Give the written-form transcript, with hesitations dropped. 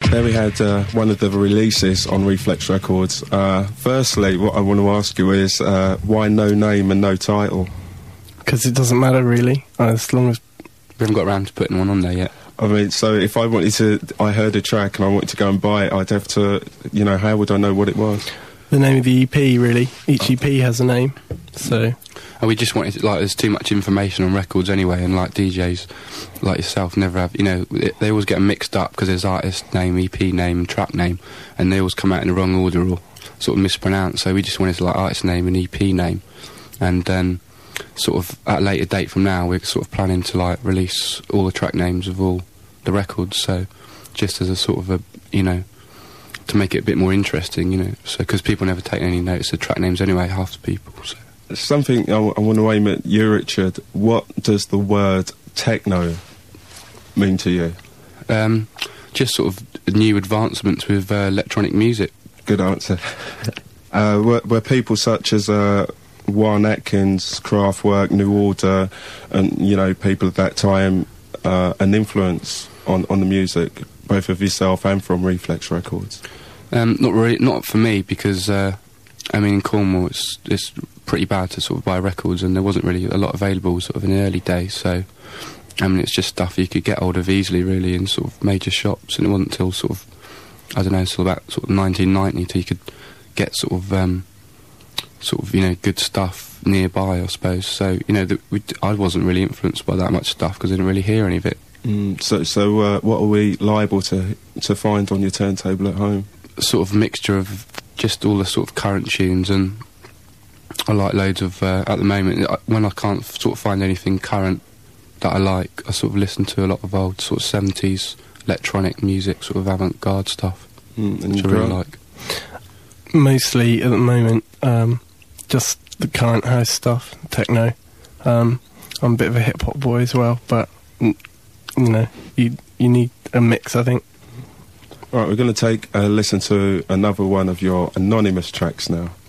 There we had one of the releases on Reflex Records. Firstly, what I want to ask you is why no name and no title? Because it doesn't matter really, as long as... We haven't got around to putting one on there yet. I mean, so if I wanted to... I heard a track and I wanted to go and buy it, I'd have to... You know, how would I know what it was? The name of the EP, really. Each EP has a name, so... And we just wanted, like, there's too much information on records anyway, and, like, DJs like yourself never have... You know, they always get mixed up because there's artist name, EP name, track name, and they always come out in the wrong order or sort of mispronounced. So we just wanted to, like, artist name and EP name. And then... sort of at a later date from now, we're sort of planning to like release all the track names of all the records, so just as a sort of a, you know, to make it a bit more interesting, you know, so because people never take any notice of track names anyway, half the people. So something I want to aim at you, Richard. What does the word techno mean to you? Just sort of new advancements with electronic music. Good answer. Were people such as Warren Atkins, Kraftwerk, New Order, and, you know, people at that time, an influence on the music, both of yourself and from Reflex Records? Not really, not for me, because, I mean, in Cornwall it's pretty bad to sort of buy records, and there wasn't really a lot available sort of in the early days, so, I mean, it's just stuff you could get hold of easily, really, in sort of major shops, and it wasn't until sort of, I don't know, until about sort of 1990 till you could get sort of, you know, good stuff nearby, I suppose. So, you know, I wasn't really influenced by that much stuff because I didn't really hear any of it. So what are we liable to find on your turntable at home? Sort of mixture of just all the sort of current tunes, and I like loads of, at the moment, when I can't sort of find anything current that I like, I sort of listen to a lot of old sort of 70s electronic music, sort of avant-garde stuff, which I really like. Mostly, at the moment, just the current house stuff, techno. I'm a bit of a hip-hop boy as well, but, you know, you need a mix, I think. All right, we're going to take a listen to another one of your anonymous tracks now.